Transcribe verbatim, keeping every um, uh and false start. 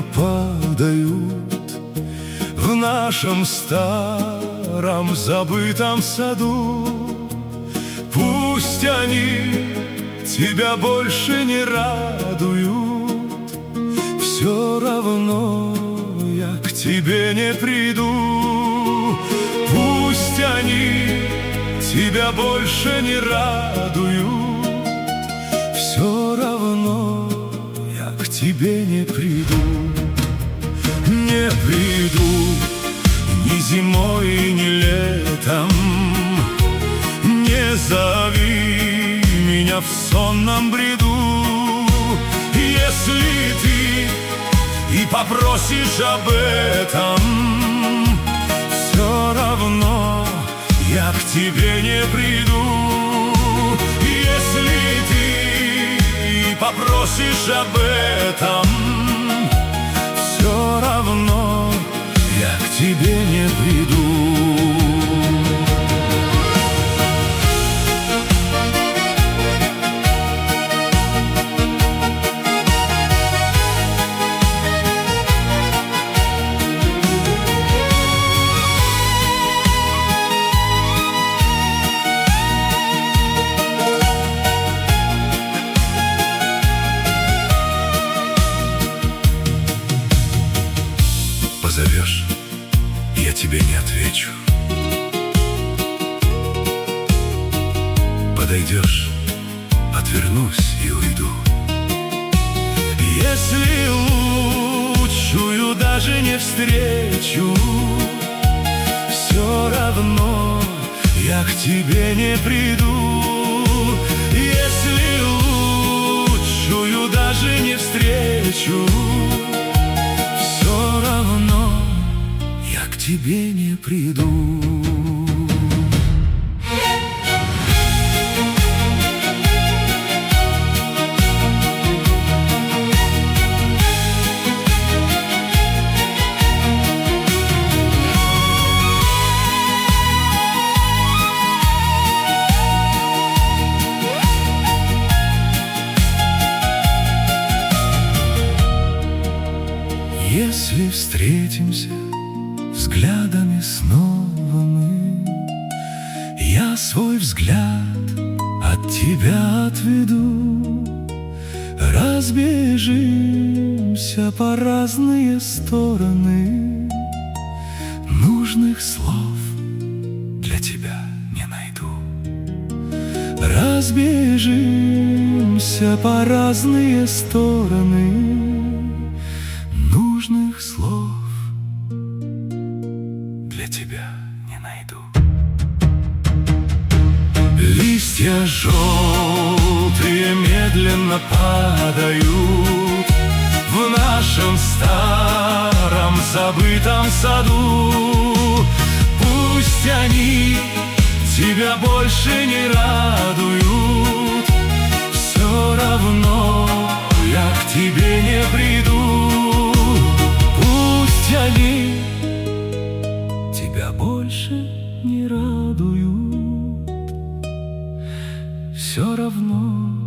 падают в нашем старом забытом саду. Пусть они тебя больше не радуют, все равно я к тебе не приду. Пусть они тебя больше не радуют, все равно я к тебе не приду. Не приду ни зимой, ни летом, не зови меня в сонном бреду. Если ты и попросишь об этом, все равно я к тебе не приду. Если ты и попросишь об этом, все равно я к тебе не приду. Позовешь, я тебе не отвечу. Подойдешь, отвернусь и уйду. Если лучшую даже не встречу, все равно я к тебе не приду. Если лучшую даже не встречу, все равно я к тебе не приду. Если встретимся взглядами снова мы, я свой взгляд от тебя отведу. Разбежимся по разные стороны, нужных слов для тебя не найду. Разбежимся по разные стороны, нужных слов для тебя не найду. Листья желтые медленно падают в нашем старом забытом саду. Пусть они тебя больше не радуют, все равно я к тебе не приду. Пусть они тебя больше не радуют, все равно